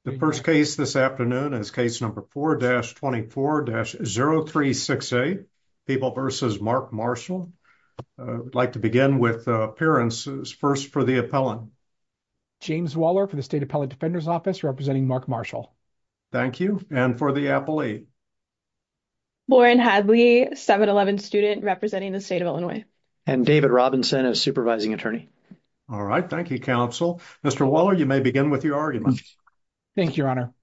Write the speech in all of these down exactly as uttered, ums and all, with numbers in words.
The first case this afternoon is case number four dash twenty-four dash zero three six eight, People versus Mark Marshall. Uh, I'd like to begin with uh, appearances. First for the appellant. James Waller for the State Appellate Defender's Office, representing Mark Marshall. Thank you. And for the appellee. Lauren Hadley, seven eleven student, representing the state of Illinois. And David Robinson as supervising attorney. All right. Thank you, counsel. Mister Waller, you may begin with your argument. Thank you, Your Honor.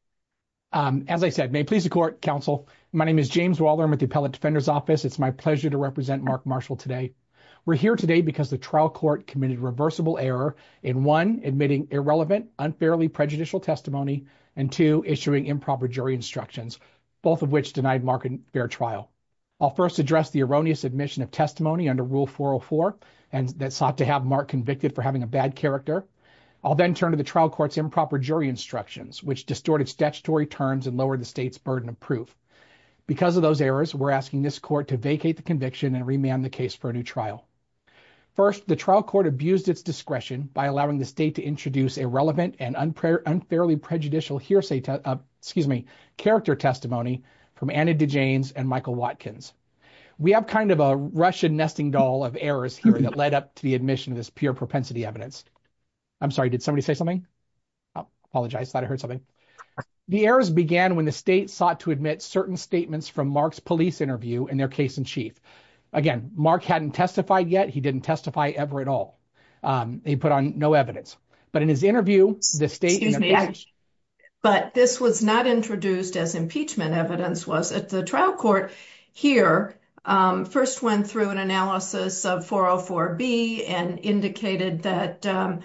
Um, as I said, may it please the court, counsel, my name is James Waller. I'm with the Appellate Defender's Office. It's my pleasure to represent Mark Marshall today. We're here today because the trial court committed reversible error in one, admitting irrelevant, unfairly prejudicial testimony, and two, issuing improper jury instructions, both of which denied Mark a fair trial. I'll first address the erroneous admission of testimony under Rule four oh four, and that sought to have Mark convicted for having a bad character. I'll then turn to the trial court's improper jury instructions, which distorted statutory terms and lowered the state's burden of proof. Because of those errors, we're asking this court to vacate the conviction and remand the case for a new trial. First, the trial court abused its discretion by allowing the state to introduce irrelevant and unfair, unfairly prejudicial hearsay, te- uh, excuse me, character testimony from Anna DeJanes and Michael Watkins. We have kind of a Russian nesting doll of errors here that led up to the admission of this pure propensity evidence. I'm sorry, did somebody say something? Oh, apologize, thought I heard something. The errors began when the state sought to admit certain statements from Mark's police interview in their case in chief. Again, Mark hadn't testified yet. He didn't testify ever at all. Um, he put on no evidence. But in his interview, the state... Excuse me, I, but this was not introduced as impeachment evidence, was it? The trial court here um, first went through an analysis of four oh four B and indicated that um,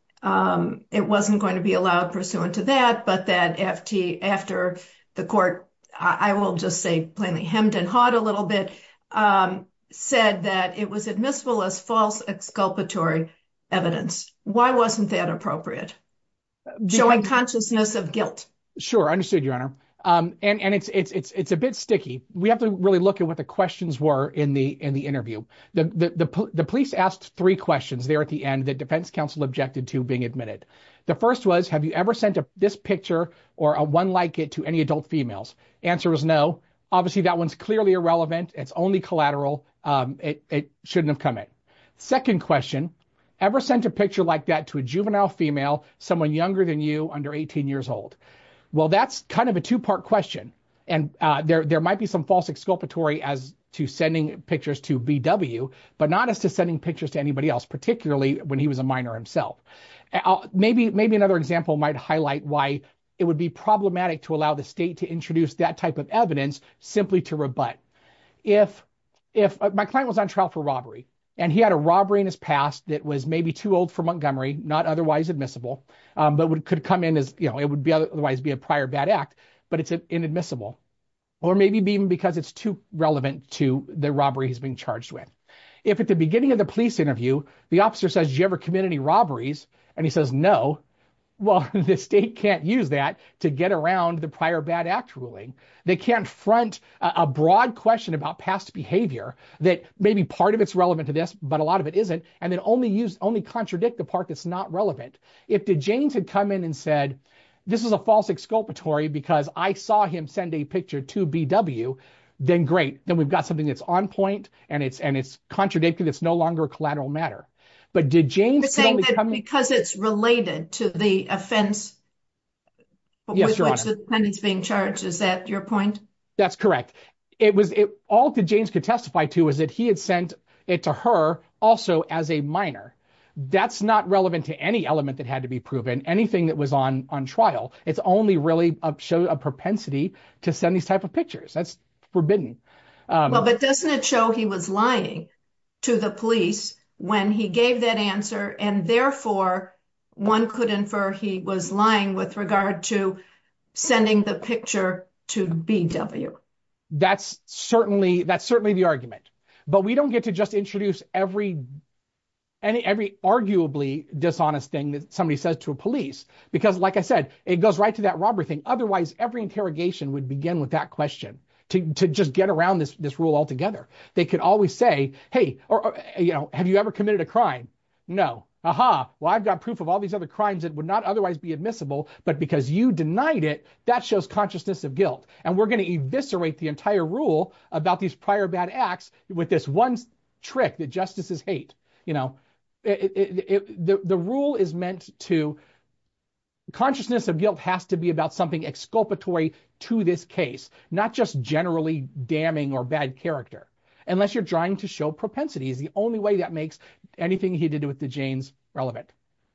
um, it wasn't going to be allowed pursuant to that, but that after, after the court, I, I will just say plainly hemmed and hawed a little bit, um, said that it was admissible as false exculpatory evidence. Why wasn't that appropriate? Because, showing consciousness of guilt. Sure, understood, Your Honor. Um, and and it's it's it's it's a bit sticky. We have to really look at what the questions were in the in the interview. The the the, the police asked three questions there at the end that defense counsel objected to being admitted. The first was, have you ever sent a, this picture or a one like it to any adult females? Answer was no. Obviously, that one's clearly irrelevant. It's only collateral. Um, it, it shouldn't have come in. Second question, ever sent a picture like that to a juvenile female, someone younger than you, under eighteen years old? Well, that's kind of a two-part question. And uh, there, there might be some false exculpatory as to sending pictures to B W, but not as to sending pictures to anybody else, particularly when he was a minor himself. Uh, maybe, maybe another example might highlight why it would be problematic to allow the state to introduce that type of evidence simply to rebut. If if uh, my client was on trial for robbery and he had a robbery in his past that was maybe too old for Montgomery, not otherwise admissible, um, but would, could come in as, you know, it would be otherwise be a prior bad act, but it's inadmissible. Or maybe even because it's too relevant to the robbery he's being charged with. If at the beginning of the police interview, the officer says, did you ever commit any robberies? And he says, no. Well, the state can't use that to get around the prior bad act ruling. They can't front a, a broad question about past behavior that maybe part of it's relevant to this, but a lot of it isn't, and then only use only contradict the part that's not relevant. If DeJanes had come in and said, this is a false exculpatory because I saw him send a picture to B W, then great. Then we've got something that's on point and it's and it's contradicted. It's no longer a collateral matter. But DeJanes saying that come because in... it's related to the offense yes, with Your which Honor. the defendant's being charged. Is that your point? That's correct. It was it, all DeJanes could testify to is that he had sent it to her also as a minor. That's not relevant to any element that had to be proven, anything that was on on trial. It's only really a, show a propensity to send these type of pictures. That's forbidden. Um, well, but doesn't it show he was lying to the police when he gave that answer, and therefore one could infer he was lying with regard to sending the picture to B W? That's certainly that's certainly the argument. But we don't get to just introduce every any every arguably dishonest thing that somebody says to a police, because like I said, it goes right to that robbery thing. Otherwise, every interrogation would begin with that question. To, to just get around this this rule altogether. They could always say, hey, or, or you know, have you ever committed a crime? No. aha, well, I've got proof of all these other crimes that would not otherwise be admissible, but because you denied it, that shows consciousness of guilt. And we're going to eviscerate the entire rule about these prior bad acts with this one trick that justices hate. You know, it, it, it, the, the rule is meant to, consciousness of guilt has to be about something exculpatory to this case, not just generally damning or bad character. Unless you're trying to show propensity is the only way that makes anything he did with DeJanes relevant.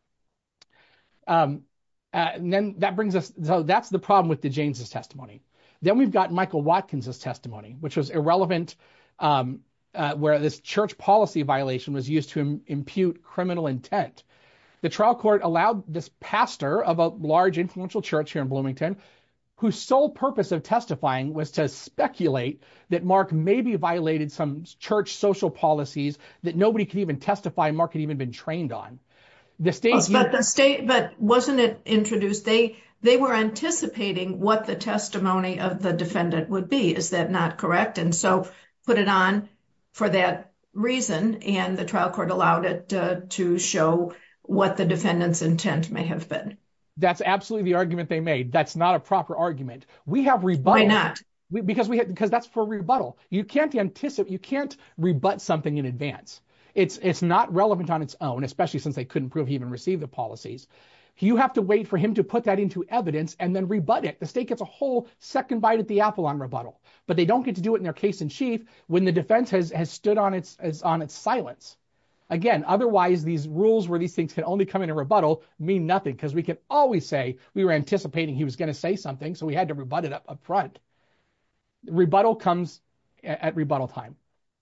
Um, uh, and then that brings us, so that's the problem with DeJanes' testimony. Then we've got Michael Watkins' testimony, which was irrelevant, um, uh, where this church policy violation was used to im- impute criminal intent. The trial court allowed this pastor of a large influential church here in Bloomington, whose sole purpose of testifying was to speculate that Mark maybe violated some church social policies that nobody could even testify Mark had even been trained on. The state, well, but the state, but wasn't it introduced? They they were anticipating what the testimony of the defendant would be. Is that not correct? And so put it on for that reason, and the trial court allowed it uh, to show what the defendant's intent may have been. That's absolutely the argument they made. That's not a proper argument. We have rebuttal. Why not? We, because we have, because that's for rebuttal. You can't anticipate, you can't rebut something in advance. It's it's not relevant on its own, especially since they couldn't prove he even received the policies. You have to wait for him to put that into evidence and then rebut it. The state gets a whole second bite at the apple on rebuttal, but they don't get to do it in their case in chief when the defense has has stood on its as on its silence. Again, otherwise, these rules where these things can only come in a rebuttal mean nothing, because we can always say we were anticipating he was going to say something, so we had to rebut it up, up front. Rebuttal comes at, at rebuttal time.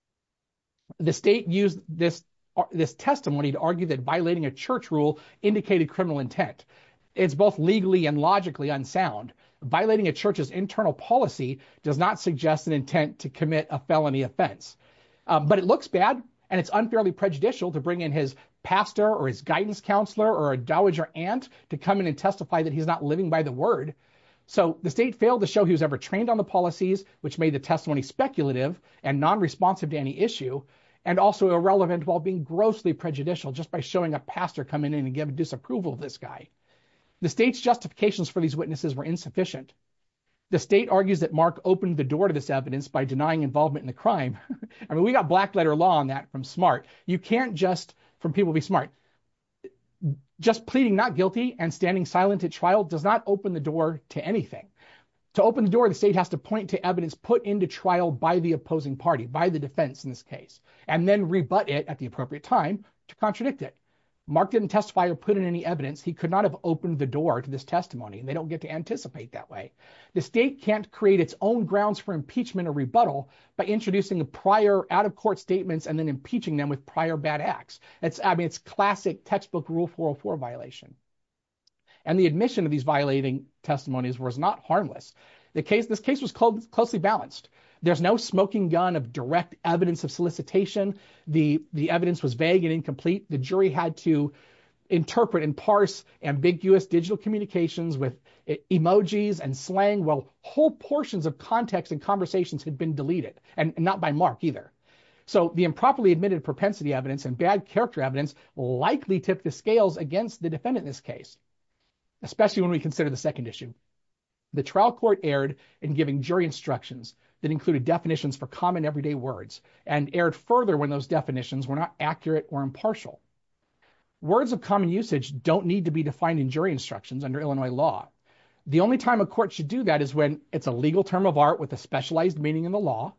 The state used this, this testimony to argue that violating a church rule indicated criminal intent. It's both legally and logically unsound. Violating a church's internal policy does not suggest an intent to commit a felony offense. Um, but it looks bad. And it's unfairly prejudicial to bring in his pastor or his guidance counselor or a dowager aunt to come in and testify that he's not living by the word. So the state failed to show he was ever trained on the policies, which made the testimony speculative and non-responsive to any issue, and also irrelevant while being grossly prejudicial just by showing a pastor coming in and giving disapproval of this guy. The state's justifications for these witnesses were insufficient. The state argues that Mark opened the door to this evidence by denying involvement in the crime. I mean, we got black letter law on that from SMART. You can't just, from people be smart, just pleading not guilty and standing silent at trial does not open the door to anything. To open the door, the state has to point to evidence put into trial by the opposing party, by the defense in this case, and then rebut it at the appropriate time to contradict it. Mark didn't testify or put in any evidence. He could not have opened the door to this testimony, and they don't get to anticipate that way. The state can't create its own grounds for impeachment or rebuttal by introducing prior out-of-court statements and then impeaching them with prior bad acts. It's, I mean, it's classic textbook Rule four oh four violation. And the admission of these violating testimonies was not harmless. The case, this case was close, closely balanced. There's no smoking gun of direct evidence of solicitation. The, the evidence was vague and incomplete. The jury had to interpret and parse ambiguous digital communications with emojis and slang, while whole portions of context and conversations had been deleted, and, and not by Mark either. So the improperly admitted propensity evidence and bad character evidence likely tipped the scales against the defendant in this case, especially when we consider the second issue. The trial court erred in giving jury instructions that included definitions for common everyday words, and erred further when those definitions were not accurate or impartial. Words of common usage don't need to be defined in jury instructions under Illinois law. The only time a court should do that is when it's a legal term of art with a specialized meaning in the law,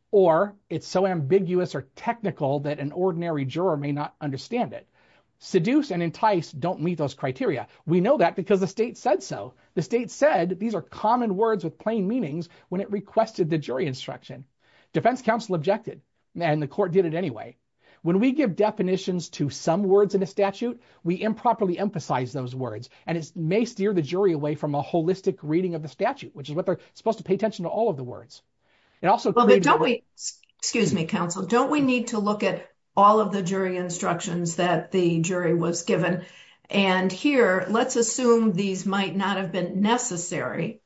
or it's so ambiguous or technical that an ordinary juror may not understand it. Seduce and entice don't meet those criteria. We know that because the state said so. The state said these are common words with plain meanings when it requested the jury instruction. Defense counsel objected, and the court did it anyway. When we give definitions to some words in a statute, we improperly emphasize those words, and it may steer the jury away from a holistic reading of the statute, which is what they're supposed to pay attention to all of the words. It also well, but don't we, excuse me, counsel, don't we need to look at all of the jury instructions that the jury was given? And here, let's assume these might not have been necessary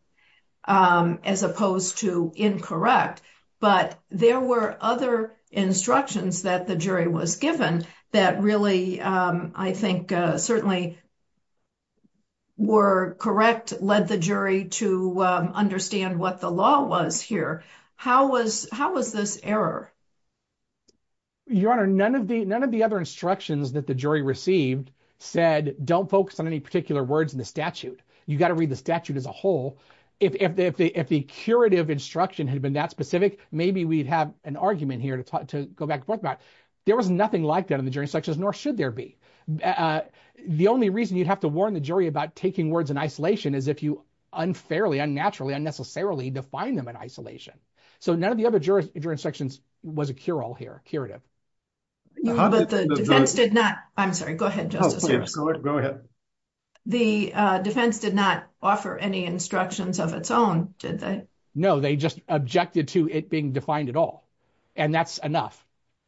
um, as opposed to incorrect, but there were other instructions that the jury was given that really, um, I think, uh, certainly were correct, led the jury to um, understand what the law was here. How was how was this error? Your Honor, none of the none of the other instructions that the jury received said don't focus on any particular words in the statute. You got to read the statute as a whole. If if the, if the if the curative instruction had been that specific, maybe we'd have an argument here to talk, to go back and forth about it. There was nothing like that in the jury instructions, nor should there be. Uh, the only reason you'd have to warn the jury about taking words in isolation is if you unfairly, unnaturally, unnecessarily define them in isolation. So none of the other jury, jury instructions was a cure-all here, curative. You, but the, the defense the, did not. I'm sorry. Go ahead, Justice oh, Harris. Go, go ahead. The uh, defense did not offer any instructions of its own, did they? No, they just objected to it being defined at all, and that's enough.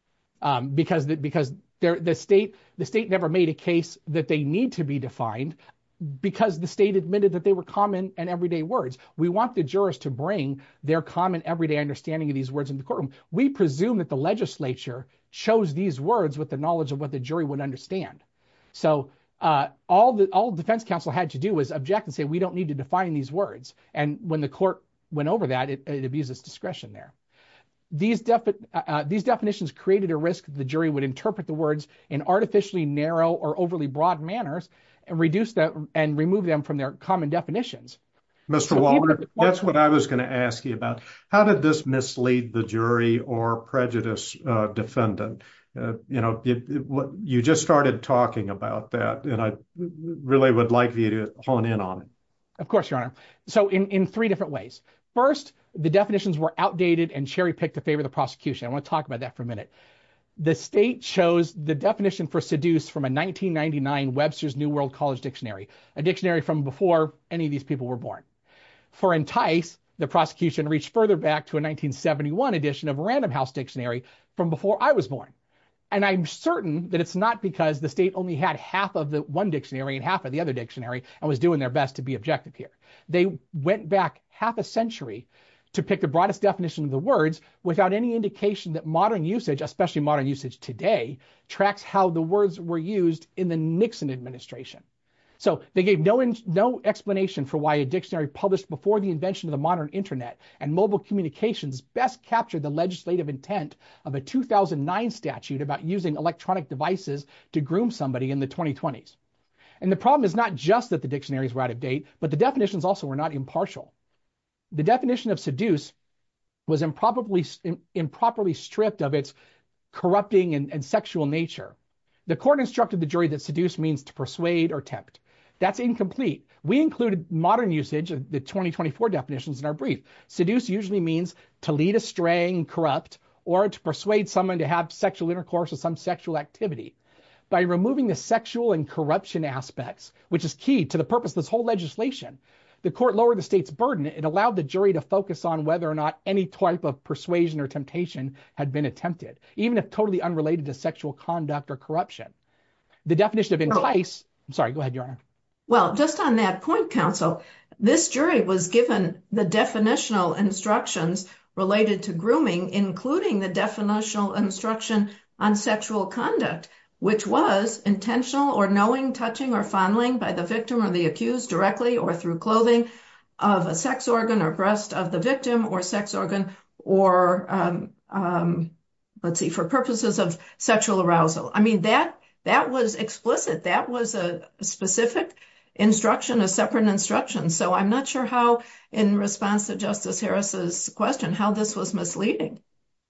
Um, because the, because the state the state never made a case that they need to be defined, because the state admitted that they were common and everyday words. We want the jurors to bring their common everyday understanding of these words in the courtroom. We presume that the legislature chose these words with the knowledge of what the jury would understand. So uh, all the all defense counsel had to do was object and say, we don't need to define these words. And when the court went over that, it, it abused its discretion there. These, defi- uh, these definitions created a risk that the jury would interpret the words in artificially narrow or overly broad manners and reduce them and remove them from their common definitions. Mister So Waller, court- that's what I was going to ask you about. How did this mislead the jury or prejudice uh, defendant? Uh, you know, it, it, what, you just started talking about that, and I really would like you to hone in on it. Of course, Your Honor. So in, in three different ways. First, the definitions were outdated and cherry-picked to favor the prosecution. I want to talk about that for a minute. The state chose the definition for seduce from a nineteen ninety-nine Webster's New World College Dictionary, a dictionary from before any of these people were born. For entice, the prosecution reached further back to a nineteen seventy-one edition of Random House Dictionary from before I was born. And I'm certain that it's not because the state only had half of the one dictionary and half of the other dictionary and was doing their best to be objective here. They went back half a century to pick the broadest definition of the words without any indication that modern usage, especially modern usage today, tracks how the words were used in the Nixon administration. So they gave no in, no explanation for why a dictionary published before the invention of the modern internet and mobile communications best captured the legislative intent of a two thousand nine statute about using electronic devices to groom somebody in the twenty twenties. And the problem is not just that the dictionaries were out of date, but the definitions also were not impartial. The definition of seduce was improperly, improperly stripped of its corrupting and, and sexual nature. The court instructed the jury that seduce means to persuade or tempt. That's incomplete. We included modern usage of the twenty twenty-four definitions in our brief. Seduce usually means to lead astray and corrupt, or to persuade someone to have sexual intercourse or some sexual activity. By removing the sexual and corruption aspects, which is key to the purpose of this whole legislation, the court lowered the state's burden. It allowed the jury to focus on whether or not any type of persuasion or temptation had been attempted, even if totally unrelated to sexual conduct or corruption. The definition of entice, I'm sorry, go ahead, Your Honor. Well, just on that point, counsel, this jury was given the definitional instructions related to grooming, including the definitional instruction on sexual conduct, which was intentional or knowing touching or fondling by the victim or the accused directly or through clothing of a sex organ or breast of the victim or sex organ or, um, um, let's see, for purposes of sexual arousal. I mean, that that was explicit. That was a specific instruction, a separate instruction. So I'm not sure how, in response to Justice Harris's question, how this was misleading.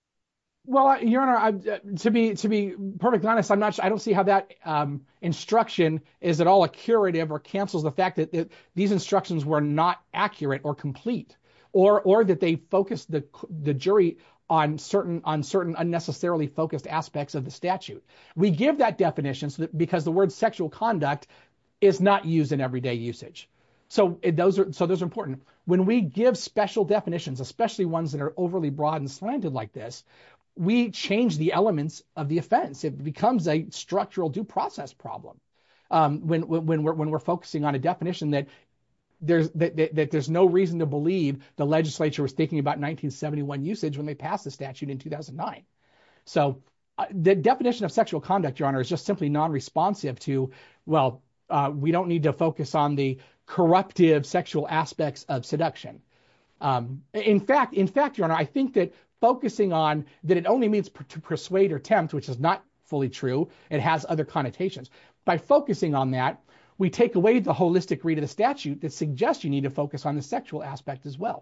Well, Your Honor, I, to be to be perfectly honest, I'm not. I don't see how that um, instruction is at all a curative or cancels the fact that, that these instructions were not accurate or complete, or or that they focused the the jury on certain on certain unnecessarily focused aspects of the statute. We give that definition so that, because the word sexual conduct is not used in everyday usage. So it, those are so those are important. When we give special definitions, especially ones that are overly broad and slanted like this, we change the elements of the offense. It becomes a structural due process problem um, when when we're when we're focusing on a definition that there's that, that, that there's no reason to believe the legislature was thinking about nineteen seventy-one usage when they passed the statute in two thousand nine. So the definition of sexual conduct, Your Honor, is just simply non-responsive to, well, uh, we don't need to focus on the corruptive sexual aspects of seduction. Um, in fact, in fact, Your Honor, I think that focusing on that it only means per- to persuade or tempt, which is not fully true, it has other connotations. By focusing on that, we take away the holistic read of the statute that suggests you need to focus on the sexual aspect as well.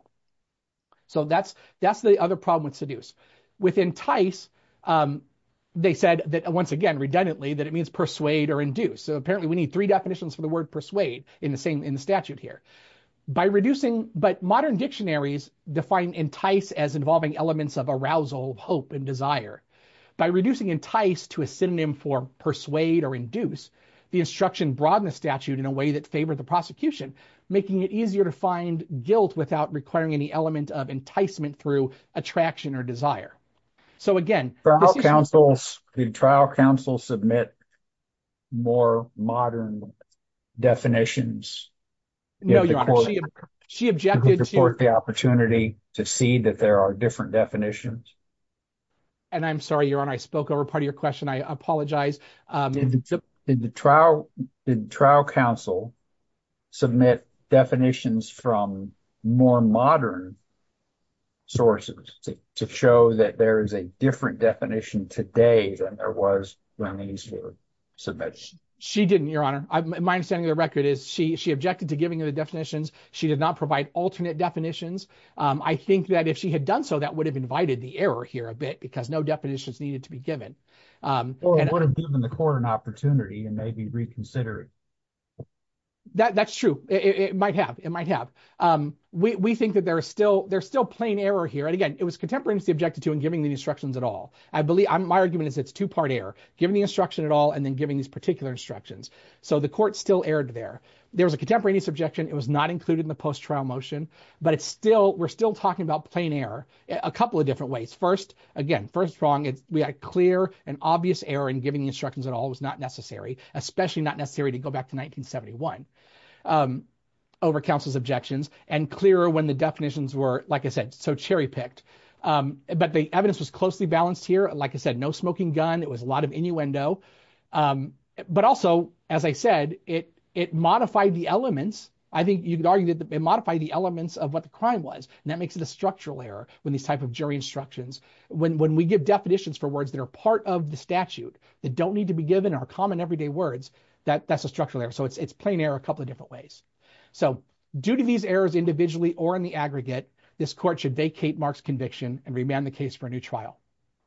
So that's that's the other problem with seduce. With entice, um, they said that, once again, redundantly, that it means persuade or induce. So apparently we need three definitions for the word persuade in the same in the statute here. By reducing, but modern dictionaries define entice as involving elements of arousal, hope, and desire. By reducing entice to a synonym for persuade or induce, the instruction broadened the statute in a way that favored the prosecution, making it easier to find guilt without requiring any element of enticement through attraction or desire. So again, trial issue, counsels, did trial counsel submit more modern definitions? No, Your Honor, she she objected to report the opportunity to see that there are different definitions. And I'm sorry, Your Honor, I spoke over part of your question. I apologize. Um, Did the, the, did the trial did trial counsel submit definitions from more modern sources to, to show that there is a different definition today than there was when these were submitted? She didn't, Your Honor. I, my understanding of the record is she she objected to giving the definitions. She did not provide alternate definitions. Um, I think that if she had done so, that would have invited the error here a bit, because no definitions needed to be given. Um, Or and it would have given the court an opportunity and maybe reconsider it. That that's true. It, it, it might have. It might have. Um, we we think that there is still there's still plain error here. And again, it was contemporaneously objected to and giving the instructions at all. I believe I'm, my argument is it's two part error: giving the instruction at all and then giving these particular instructions. So the court still erred there. There was a contemporaneous objection. It was not included in the post trial motion, but it's still we're still talking about plain error a couple of different ways. First, again, first wrong. It's we had clear and obvious error in giving the instructions at all. It was not necessary, especially not necessary to go back to nineteen seventy-one. Um, over counsel's objections, and clearer when the definitions were, like I said, so cherry picked. Um, but the evidence was closely balanced here. Like I said, no smoking gun. It was a lot of innuendo. Um, but also, as I said, it it modified the elements. I think you could argue that it modified the elements of what the crime was, and that makes it a structural error when these type of jury instructions, when when we give definitions for words that are part of the statute that don't need to be given are common everyday words. That, that's a structural error. So it's it's plain error a couple of different ways. So due to these errors individually or in the aggregate, this court should vacate Mark's conviction and remand the case for a new trial.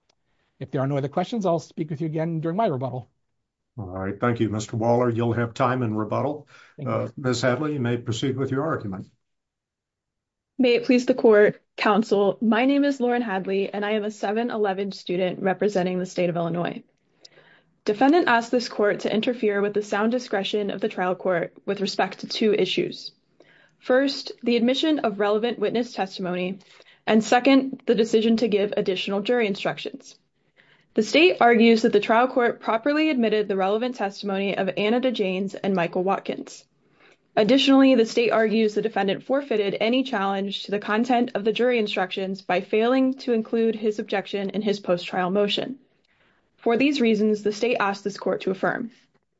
If there are no other questions, I'll speak with you again during my rebuttal. All right. Thank you, Mister Waller. You'll have time in rebuttal. Uh, Miz Hadley, you may proceed with your argument. May it please the court, counsel. My name is Lauren Hadley, and I am a seven eleven student representing the state of Illinois. Defendant asked this court to interfere with the sound discretion of the trial court with respect to two issues. First, the admission of relevant witness testimony, and second, the decision to give additional jury instructions. The state argues that the trial court properly admitted the relevant testimony of Anna DeJanes and Michael Watkins. Additionally, the state argues the defendant forfeited any challenge to the content of the jury instructions by failing to include his objection in his post-trial motion. For these reasons, the state asked this court to affirm.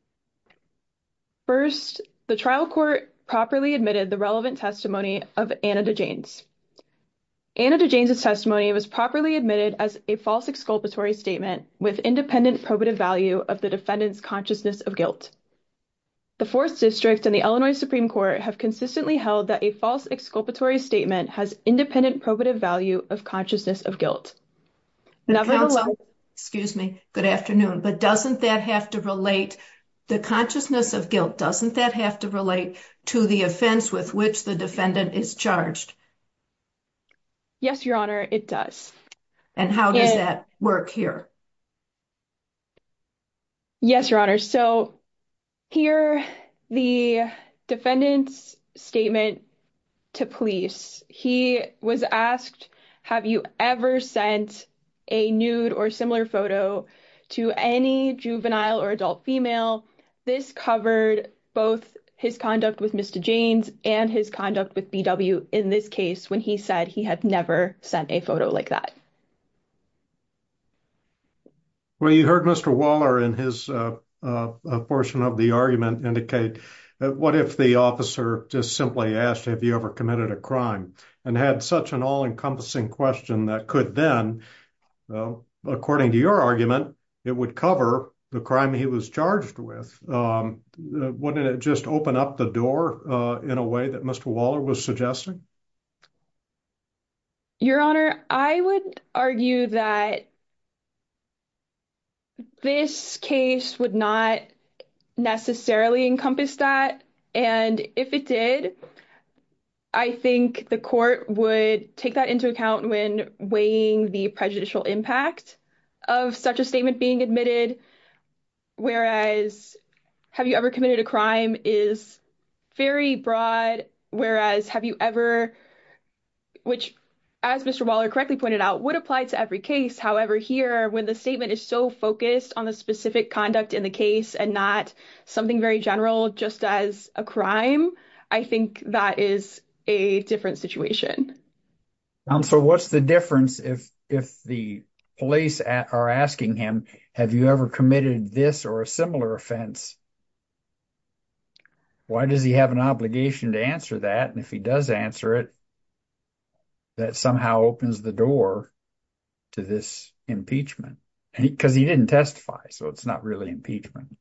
First, the trial court properly admitted the relevant testimony of Anna DeJanes. Anna DeJanes' testimony was properly admitted as a false exculpatory statement with independent probative value of the defendant's consciousness of guilt. The fourth District and the Illinois Supreme Court have consistently held that a false exculpatory statement has independent probative value of consciousness of guilt. Nevertheless, Counsel, excuse me, good afternoon, but doesn't that have to relate, the consciousness of guilt, doesn't that have to relate to the offense with which the defendant is charged? Yes, Your Honor, it does. And how does And- that work here? Yes, Your Honor. So here, the defendant's statement to police, he was asked, have you ever sent a nude or similar photo to any juvenile or adult female? This covered both his conduct with Miz DeJanes and his conduct with B W in this case when he said he had never sent a photo like that. Well, you heard Mister Waller in his uh, uh, uh, portion of the argument indicate that what if the officer just simply asked, have you ever committed a crime? And had such an all-encompassing question that could then, uh, according to your argument, it would cover the crime he was charged with. Um, uh, wouldn't it just open up the door uh, in a way that Mister Waller was suggesting? Your Honor, I would argue that this case would not necessarily encompass that. And if it did, I think the court would take that into account when weighing the prejudicial impact of such a statement being admitted. Whereas, have you ever committed a crime is very broad, whereas have you ever, which, as Mister Waller correctly pointed out, would apply to every case. However, here, when the statement is so focused on the specific conduct in the case and not something very general, just as a crime, I think that is a different situation. Counsel, what's the difference if if the police a- are asking him, have you ever committed this or a similar offense? Why does he have an obligation to answer that? And if he does answer it, that somehow opens the door to this impeachment. Because he, he didn't testify, so it's not really impeachment.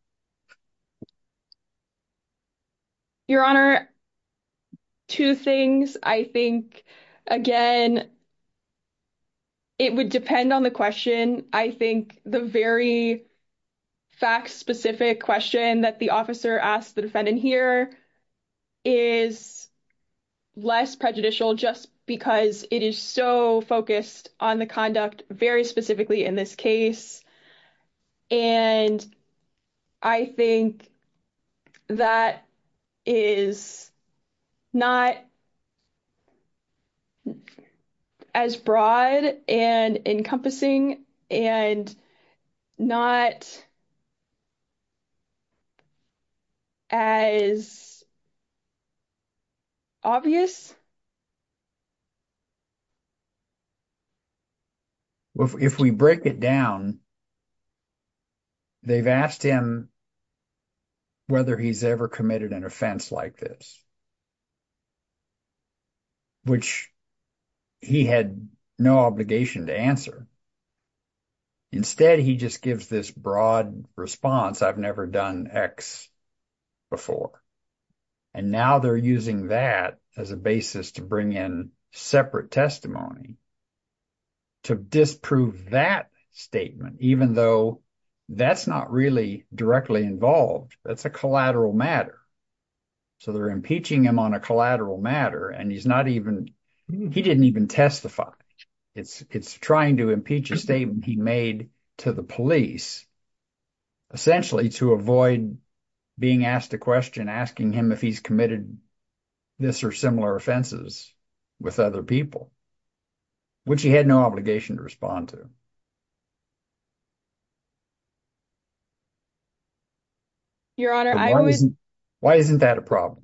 Your Honor, two things. I think, again, it would depend on the question. I think the very fact-specific question that the officer asked the defendant here is less prejudicial just because it is so focused on the conduct very specifically in this case. And I think that is not as broad and encompassing and not as obvious. If, if we break it down, they've asked him whether he's ever committed an offense like this, which he had no obligation to answer. Instead, he just gives this broad response, I've never done X before. And now they're using that as a basis to bring in separate testimony to disprove that statement, even though that's not really directly involved. That's a collateral matter. So they're impeaching him on a collateral matter, and he's not even, he didn't even testify. It's, it's trying to impeach a statement he made to the police, essentially to avoid being asked a question, asking him if he's committed this or similar offenses with other people, which he had no obligation to respond to. Your Honor, But I why would, isn't, why isn't that a problem?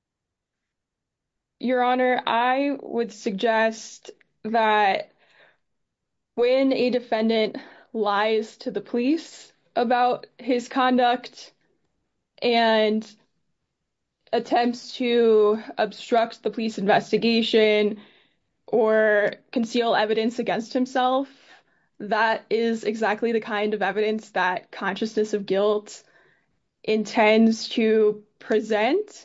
Your Honor, I would suggest that when a defendant lies to the police about his conduct and attempts to obstruct the police investigation or conceal evidence against himself, that is exactly the kind of evidence that consciousness of guilt intends to present.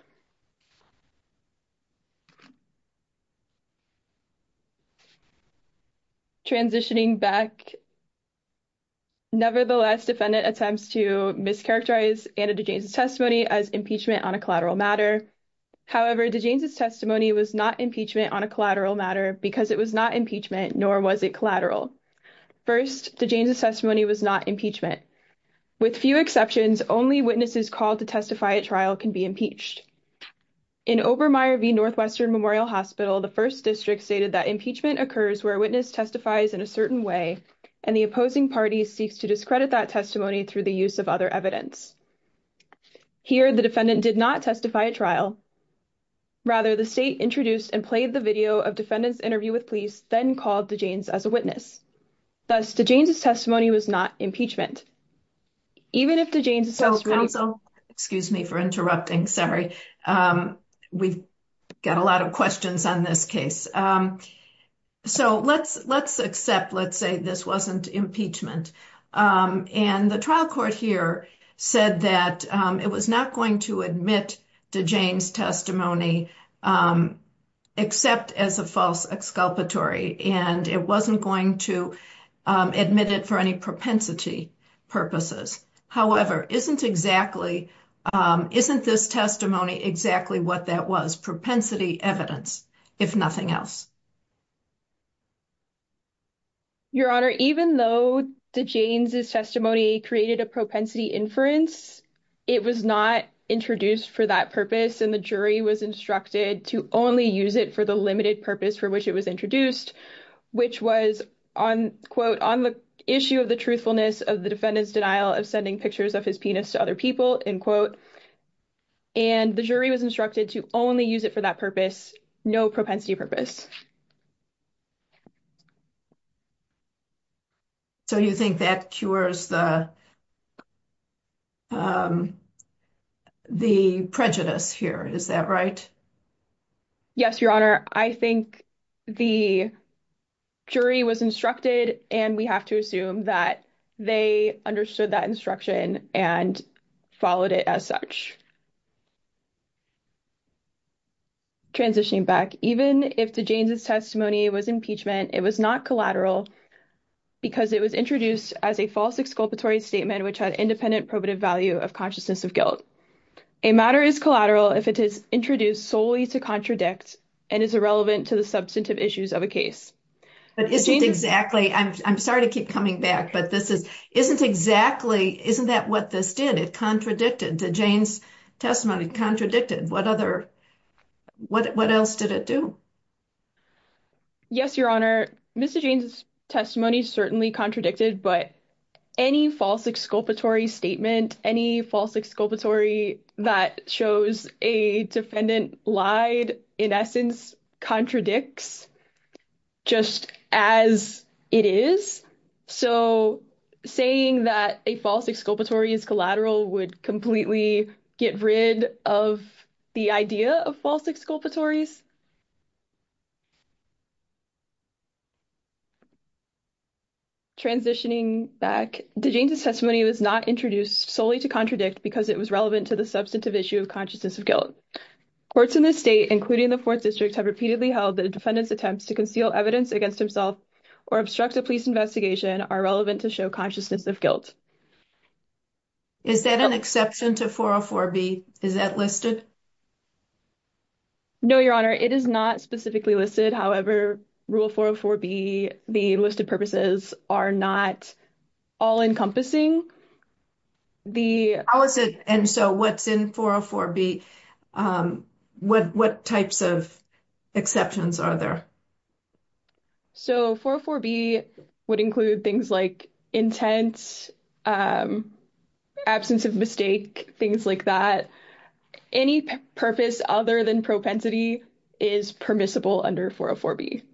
Transitioning back, nevertheless, defendant attempts to mischaracterize Anna DeJanes' testimony as impeachment on a collateral matter. However, DeJanes' testimony was not impeachment on a collateral matter because it was not impeachment, nor was it collateral. First, DeJanes' testimony was not impeachment. With few exceptions, only witnesses called to testify at trial can be impeached. In Obermeyer v. Northwestern Memorial Hospital, the First District stated that impeachment occurs where a witness testifies in a certain way, and the opposing party seeks to discredit that testimony through the use of other evidence. Here, the defendant did not testify at trial. Rather, the state introduced and played the video of defendant's interview with police, then called DeJanes as a witness. Thus, DeJanes' testimony was not impeachment. Even if DeJanes' So, testimony... counsel, excuse me for interrupting, sorry. Um, we've got a lot of questions on this case. Um, so let's let's accept, let's say this wasn't impeachment. Um, and the trial court here said that um, it was not going to admit DeJanes' testimony um, except as a false exculpatory, and it wasn't going to um, admit it for any propensity purposes. However, isn't exactly um, isn't this testimony exactly what that was? Propensity evidence, if nothing else. Your Honor, even though DeJanes' testimony created a propensity inference, it was not introduced for that purpose, and the jury was instructed to only use it for the limited purpose for which it was introduced, which was on, quote, on the issue of the truthfulness of the defendant's denial of sending pictures of his penis to other people, end quote. And the jury was instructed to only use it for that purpose, no propensity purpose. So you think that cures the um, the prejudice here, is that right? Yes, Your Honor. I think the jury was instructed, and we have to assume that they understood that instruction and followed it as such. Transitioning back, even if DeJanes' testimony was impeachment, it was not collateral because it was introduced as a false exculpatory statement which had independent probative value of consciousness of guilt. A matter is collateral if it is introduced solely to contradict and is irrelevant to the substantive issues of a case. But isn't exactly, I'm I'm sorry to keep coming back, but this is, isn't exactly, isn't that what this did? It contradicted, DeJanes' testimony contradicted. What other, what what else did it do? Yes, Your Honor. Miz DeJanes' testimony certainly contradicted, but any false exculpatory statement, any false exculpatory that shows a defendant lied, in essence, contradicts just as it is. So saying that a false exculpatory is collateral would completely get rid of the idea of false exculpatories. Transitioning back, DeJanes' testimony was not introduced solely to contradict because it was relevant to the substantive issue of consciousness of guilt. Courts in this state, including the Fourth District, have repeatedly held that a defendant's attempts to conceal evidence against himself or obstruct a police investigation are relevant to show consciousness of guilt. Is that an exception to four oh four B? Is that listed? No, Your Honor, it is not specifically listed. However, Rule four oh four B, the listed purposes are not all-encompassing. The How is it, and so what's in four oh four B, um, what what types of exceptions are there? So four oh four B would include things like intent, um, absence of mistake, things like that. Any p- purpose other than propensity is permissible under four oh four B.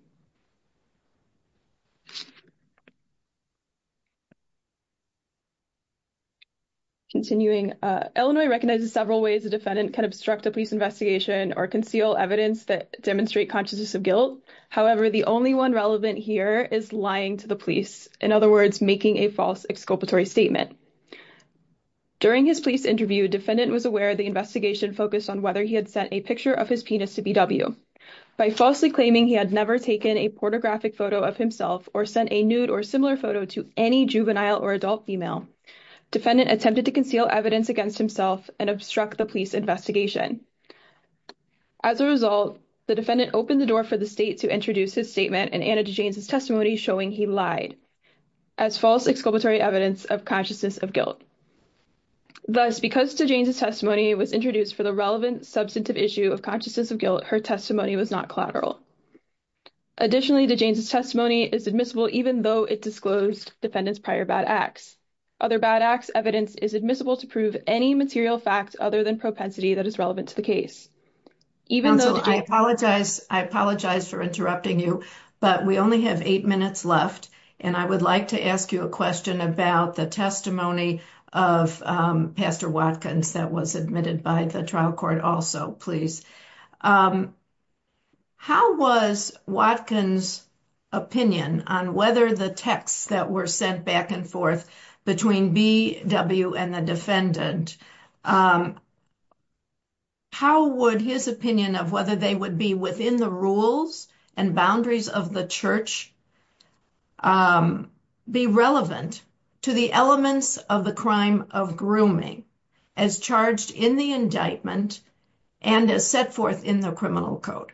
Continuing, uh, Illinois recognizes several ways a defendant can obstruct a police investigation or conceal evidence that demonstrate consciousness of guilt. However, the only one relevant here is lying to the police. In other words, making a false exculpatory statement. During his police interview, defendant was aware the investigation focused on whether he had sent a picture of his penis to B W. By falsely claiming he had never taken a pornographic photo of himself or sent a nude or similar photo to any juvenile or adult female, defendant attempted to conceal evidence against himself and obstruct the police investigation. As a result, the defendant opened the door for the state to introduce his statement and Anna DeJanes' testimony showing he lied as false exculpatory evidence of consciousness of guilt. Thus, because DeJanes' testimony was introduced for the relevant substantive issue of consciousness of guilt, her testimony was not collateral. Additionally, DeJanes' testimony is admissible even though it disclosed defendant's prior bad acts. Other bad acts evidence is admissible to prove any material fact other than propensity that is relevant to the case. Even Counsel, though I apologize, I apologize for interrupting you, but we only have eight minutes left. And I would like to ask you a question about the testimony of um, Pastor Watkins that was admitted by the trial court also, please. Um, how was Watkins' opinion on whether the texts that were sent back and forth between B W and the defendant, um, how would his opinion of whether they would be within the rules and boundaries of the church um, be relevant to the elements of the crime of grooming as charged in the indictment and as set forth in the criminal code?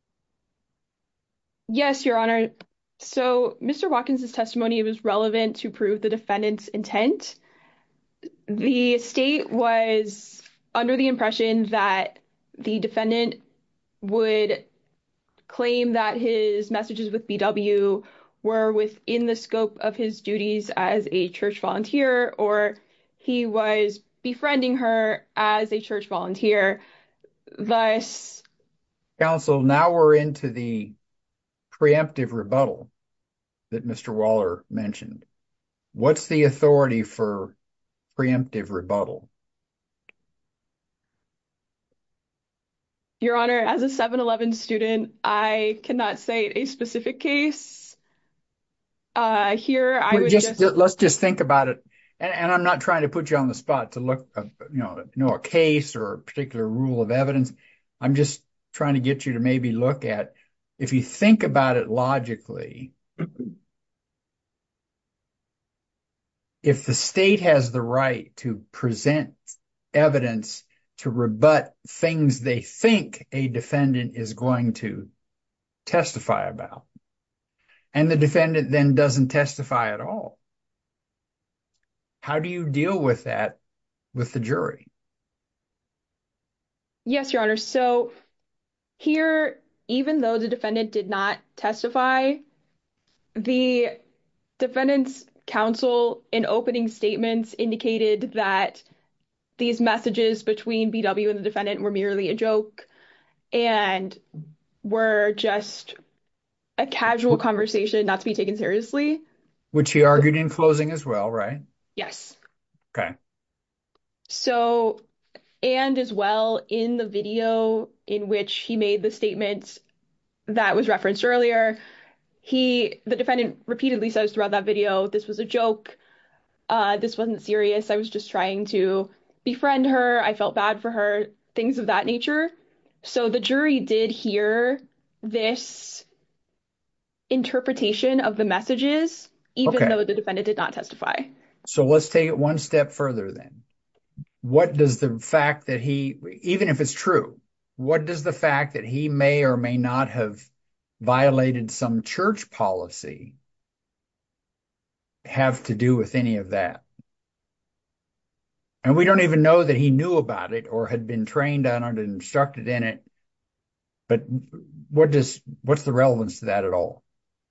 Yes, Your Honor. So Mister Watkins' testimony was relevant to prove the defendant's intent. The state was under the impression that the defendant would claim that his messages with B W were within the scope of his duties as a church volunteer, or he was befriending her as a church volunteer. Thus, Counsel, now we're into the preemptive rebuttal that Mister Waller mentioned. What's the authority for preemptive rebuttal? Your Honor, as a seven eleven student, I cannot cite a specific case. Uh, here, I would just, just... Let's just think about it. And, and I'm not trying to put you on the spot to look, uh, you know, know a case or a particular rule of evidence. I'm just trying to get you to maybe look at, if you think about it logically, if the state has the right to present evidence to rebut things they think a defendant is going to testify about, and the defendant then doesn't testify at all, how do you deal with that with the jury? Yes, Your Honor. So here, even though the defendant did not testify, the defendant's counsel in opening statements indicated that these messages between B W and the defendant were merely a joke and were just a casual conversation not to be taken seriously. Which he argued in closing as well, right? Yes. Okay. So, and as well, in the video in which he made the statement that was referenced earlier, he, the defendant repeatedly says throughout that video, this was a joke. Uh, this wasn't serious. I was just trying to befriend her. I felt bad for her, things of that nature. So the jury did hear this interpretation of the messages, even Okay. though the defendant did not testify. So let's take it one step further then. What does the fact that he, even if it's true, what does the fact that he may or may not have violated some church policy have to do with any of that? And we don't even know that he knew about it or had been trained on it and instructed in it. But what does, what's the relevance to that at all?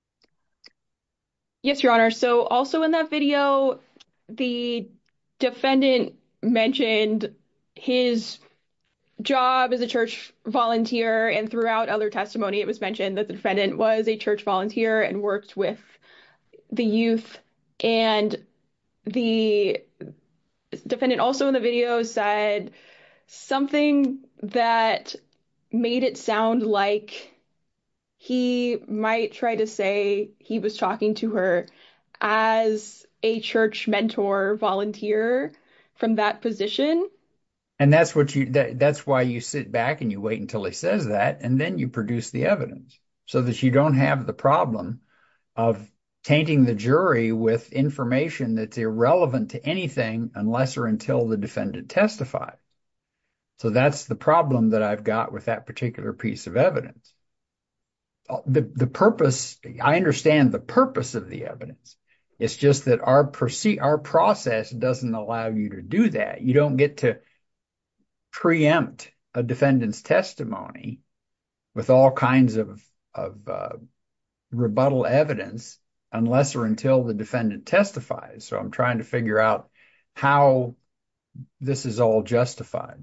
Yes, Your Honor. So also in that video, the defendant mentioned his job as a church volunteer, and throughout other testimony, it was mentioned that the defendant was a church volunteer and worked with the youth. And the defendant also in the video said something that made it sound like he might try to say he was talking to her as a church mentor volunteer from that position. And that's what you, that, that's why you sit back and you wait until he says that, and then you produce the evidence so that you don't have the problem of tainting the jury with information that's irrelevant to anything unless or until the defendant testifies. So that's the problem that I've got with that particular piece of evidence. The, the purpose, I understand the purpose of the evidence. It's just that our proce- our process doesn't allow you to do that. You don't get to preempt a defendant's testimony with all kinds of, of uh, rebuttal evidence unless or until the defendant testifies. So I'm trying to figure out how this is all justified.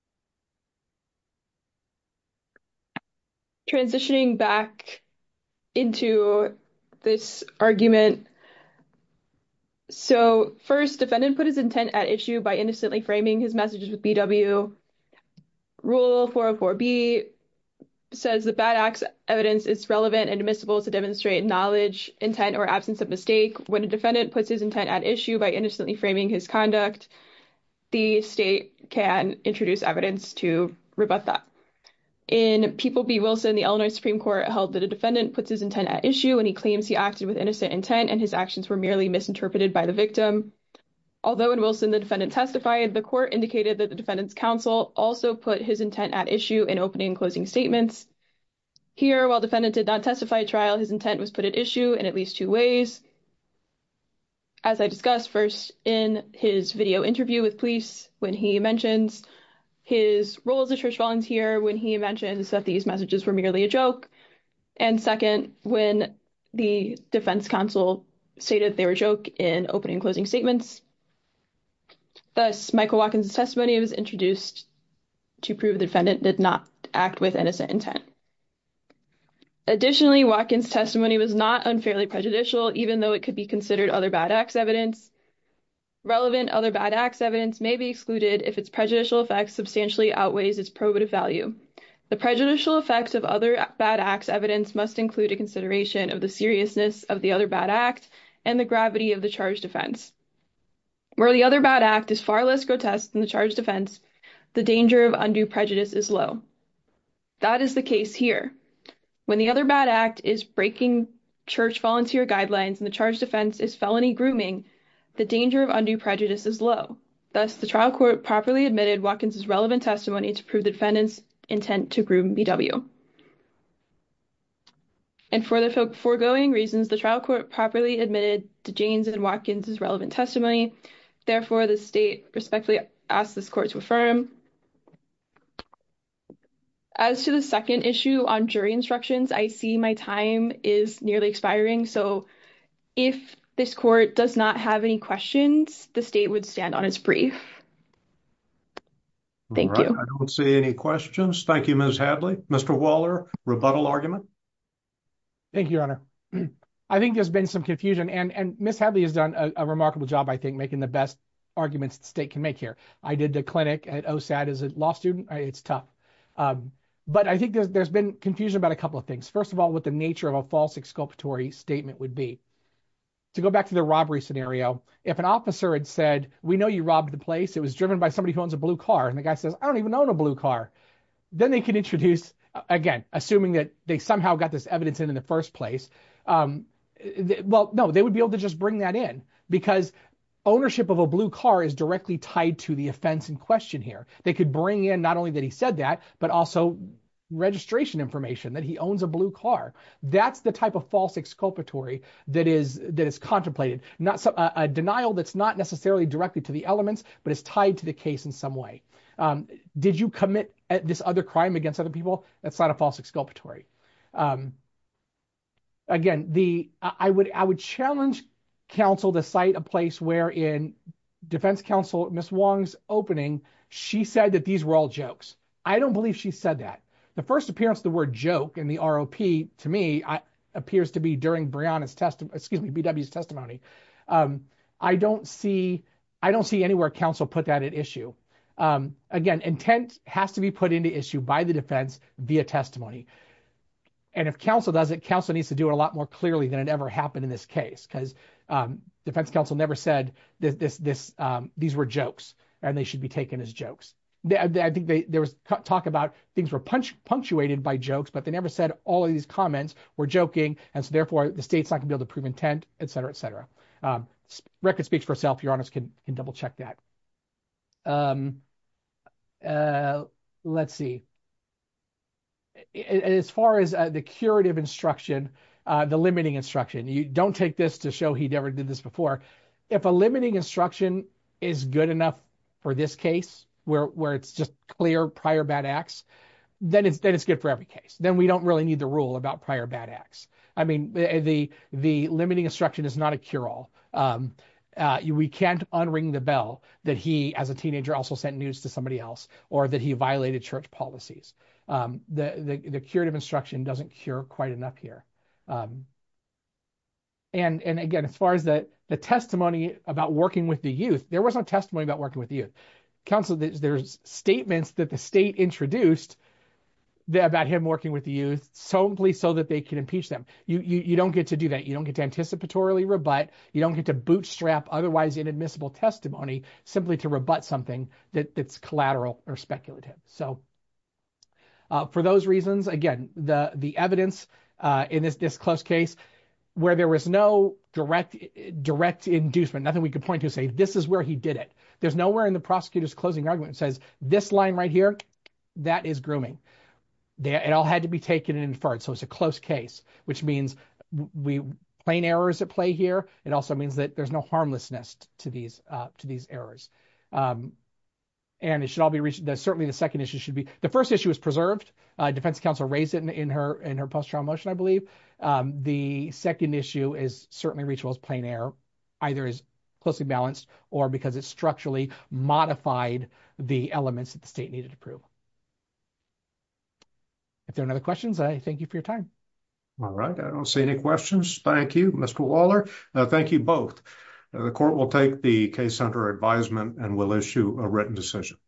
Transitioning back into this argument. So first, defendant put his intent at issue by innocently framing his messages with B W. Rule four oh four B says the bad acts evidence is relevant and admissible to demonstrate knowledge, intent, or absence of mistake. When a defendant puts his intent at issue by innocently framing his conduct, the state can introduce evidence to rebut that. In People v. Wilson, the Illinois Supreme Court held that a defendant puts his intent at issue when he claims he acted with innocent intent and his actions were merely misinterpreted by the victim. Although in Wilson the defendant testified, the court indicated that the defendant's counsel also put his intent at issue in opening and closing statements. Here, while defendant did not testify at trial, his intent was put at issue in at least two ways. As I discussed, first in his video interview with police, when he mentions his role as a church volunteer, when he mentions that these messages were merely a joke, and second, when the defense counsel stated they were a joke in opening and closing statements. Thus, Michael Watkins' testimony was introduced to prove the defendant did not act with innocent intent. Additionally, Watkins' testimony was not unfairly prejudicial, even though it could be considered other bad acts evidence. Relevant other bad acts evidence may be excluded if its prejudicial effect substantially outweighs its probative value. The prejudicial effect of other bad acts evidence must include a consideration of the seriousness of the other bad act and the gravity of the charged offense. Where the other bad act is far less grotesque than the charged offense, the danger of undue prejudice is low. That is the case here. When the other bad act is breaking church volunteer guidelines and the charged offense is felony grooming, the danger of undue prejudice is low. Thus, the trial court properly admitted Watkins' relevant testimony to prove the defendant's intent to groom B W. And for the foregoing reasons, the trial court properly admitted DeJanes and Watkins' relevant testimony. Therefore, the state respectfully asks this court to affirm. As to the second issue on jury instructions, I see my time is nearly expiring. So if this court does not have any questions, the state would stand on its brief. Thank All right. you. I don't see any questions. Thank you, Miz Hadley. Mister Waller, rebuttal argument? Thank you, Your Honor. I think there's been some confusion, and, and Miz Hadley has done a, a remarkable job, I think, making the best arguments the state can make here. I did the clinic at O S A D as a law student. It's tough. Um, but I think there's, there's been confusion about a couple of things. First of all, what the nature of a false exculpatory statement would be. To go back to the robbery scenario, if an officer had said, we know you robbed the place, it was driven by somebody who owns a blue car, and the guy says, I don't even own a blue car, then they could introduce, again, assuming that they somehow got this evidence in in the first place, um, th- well, no, they would be able to just bring that in, because ownership of a blue car is directly tied to the offense in question here. They could bring in not only that he said that, but also registration information that he owns a blue car. That's the type of false exculpatory that is that is contemplated. Not some, a, a denial that's not necessarily directly to the elements, but is tied to the case in some way. Um, did you commit this other crime against other people? That's not a false exculpatory. Um, again, the I would I would challenge counsel to cite a place where in defense counsel Miz Wong's opening, she said that these were all jokes. I don't believe she said that. The first appearance of the word joke in the R O P to me I, appears to be during Breonna's testimony, excuse me, B W's testimony. Um, I don't see, I don't see anywhere counsel put that at issue. Um, again, intent has to be put into issue by the defense via testimony. And if counsel does it, counsel needs to do it a lot more clearly than it ever happened in this case, because um, defense counsel never said this, this, this, um, these were jokes and they should be taken as jokes. I think they, there was talk about things were punch, punctuated by jokes, but they never said all of these comments were joking, and so therefore the state's not going to be able to prove intent, et cetera, et cetera. Um, record speaks for itself. Your Honors can can double check that. Um, uh, let's see. As far as uh, the curative instruction, uh, the limiting instruction, you don't take this to show he never did this before. If a limiting instruction is good enough for this case, where where it's just clear prior bad acts, then it's then it's good for every case. Then we don't really need the rule about prior bad acts. I mean, the the, the limiting instruction is not a cure-all. Um, uh, we can't unring the bell that he, as a teenager, also sent nudes to somebody else, or that he violated church policies. Um, the, the the curative instruction doesn't cure quite enough here. Um, and and again, as far as the the testimony about working with the youth, there was no testimony about working with the youth. Counsel, there's, there's statements that the state introduced that, about him working with the youth solely so that they can impeach them. You, you you don't get to do that. You don't get to anticipatorily rebut. You don't get to bootstrap otherwise inadmissible testimony simply to rebut something that, that's collateral or speculative. So uh, for those reasons, again, the the evidence uh, in this this close case, where there was no direct direct inducement, nothing we could point to say this is where he did it. There's nowhere in the prosecutor's closing argument that says this line right here, that is grooming. They, it all had to be taken and inferred. So it's a close case, which means we plain errors at play here. It also means that there's no harmlessness to these uh, to these errors. Um, and it should all be reached. The, certainly the second issue should be, the first issue is preserved. Uh, defense counsel raised it in, in her in her post-trial motion, I believe. Um, the second issue is certainly reachable as plain error, either as closely balanced or because it structurally modified the elements that the state needed to prove. If there are no other questions, I thank you for your time. All right. I don't see any questions. Thank you, Mister Waller. Uh, thank you both. Uh, the court will take the case under advisement and will issue a written decision.